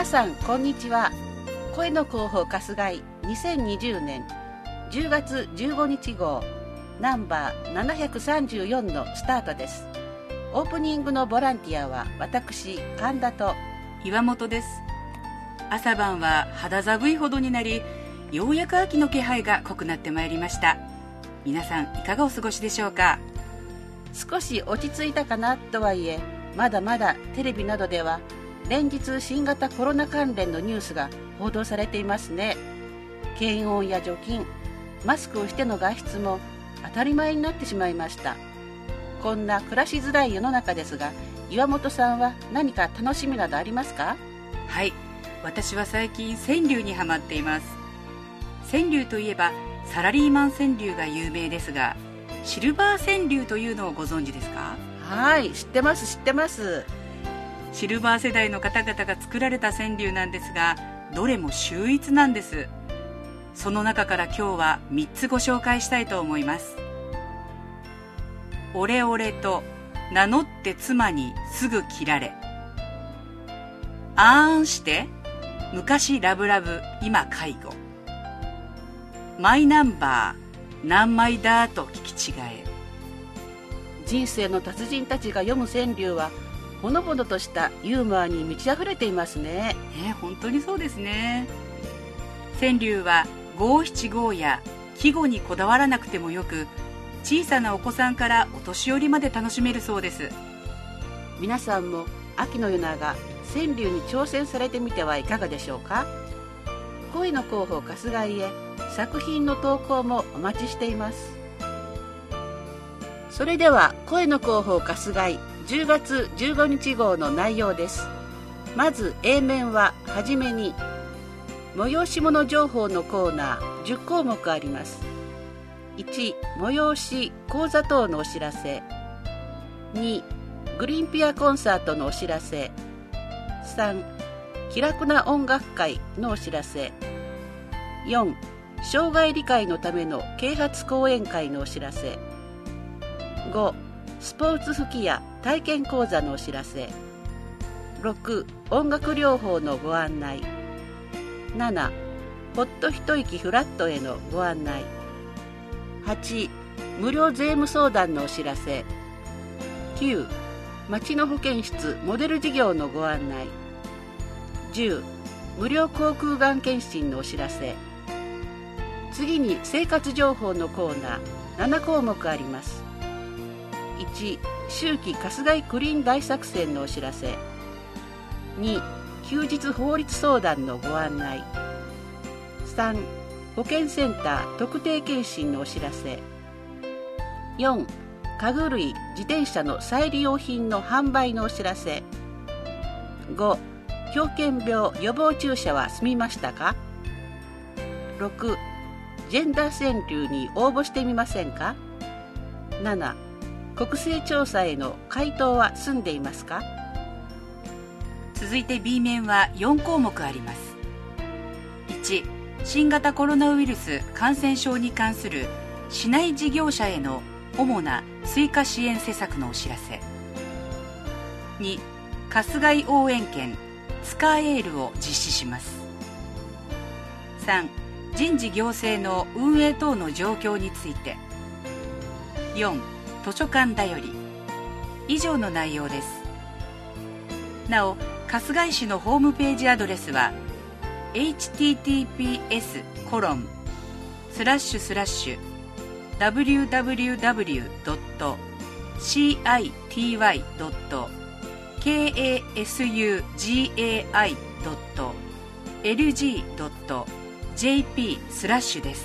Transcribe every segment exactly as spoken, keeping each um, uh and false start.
さんこんにちは。声の広報春日井にせんにじゅうねんじゅうがつじゅうごにち号ナンバーななひゃくさんじゅうよんのスタートです。オープニングのボランティアは私神田と岩本です。朝晩は肌寒いほどになり、ようやく秋の気配が濃くなってまいりました。皆さんいかがお過ごしでしょうか。 少し落ち着いたかなとはいえ、まだまだテレビなどでは連日新型コロナ関連のニュースが報道されていますね。検温や除菌、マスクをしての外出も当たり前になってしまいました。こんな暮らしづらい世の中ですが、岩本さんは何か楽しみなどありますか？ はい、私は最近川柳にハマっています。川柳といえばサラリーマン川柳が有名ですが、シルバー川柳というのをご存知ですか？ はい、知ってます知ってます。 シルバー世代の方々が作られた川柳なんですが、どれも秀逸なんです。その中から今日はみっつご紹介したいと思います。オレオレと名乗って妻にすぐ切られ、あーんして昔ラブラブ今介護、マイナンバー何枚だと聞き違え。 人生の達人たちが読む川柳はほのぼのとしたユーモアに満ち溢れていますね。 えー、本当にそうですね。川柳は五七五や季語にこだわらなくてもよく、小さなお子さんからお年寄りまで楽しめるそうです。 皆さんも秋の夜長川柳に挑戦されてみてはいかがでしょうか。声の広報春日井へ作品の投稿もお待ちしています。それでは声の広報春日井じゅうがつじゅうごにち号の内容です。まず A 面ははじめに催し物情報のコーナーじゅっこうもくあります。いち、催し講座等のお知らせ。に、グリーンピアコンサートのお知らせ。さん、気楽な音楽会のお知らせ。よん、障害理解のための啓発講演会のお知らせ。ご、スポーツ吹きや体験講座のお知らせ。ろく、音楽療法のご案内。なな、ほっと一息フラットへのご案内。はち、無料税務相談のお知らせ。きゅう、町の保健室モデル事業のご案内。じゅう、無料口腔がん検診のお知らせ。次に生活情報のコーナーななこうもくあります。いち、秋季春日井クリーン大作戦のお知らせ。に、休日法律相談のご案内。さん、保健センター特定健診のお知らせ。よん、家具類自転車の再利用品の販売のお知らせ。ご、狂犬病予防注射は済みましたか。ろく、ジェンダー川柳に応募してみませんか。なな、国勢調査への回答は済んでいますか。 続いて B 面はよんこうもくあります。いち、新型コロナウイルス感染症に関する市内事業者への主な追加支援施策のお知らせ。に、春日井応援券ツカエールを実施します。さん、人事行政の運営等の状況について。よん、図書館だより。以上の内容です。なお、春日井市のホームページアドレスは エイチティーティーピーエスコロンスラッシュスラッシュダブリューダブリューダブリュードットシーアイティーワイドットケーエーエスユージーエーアイドットエルジードットジェーピースラッシュです。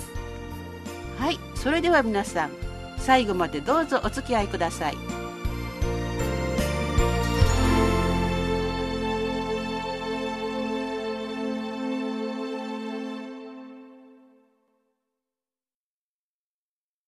はい、それでは皆さん最後までどうぞお付き合いください。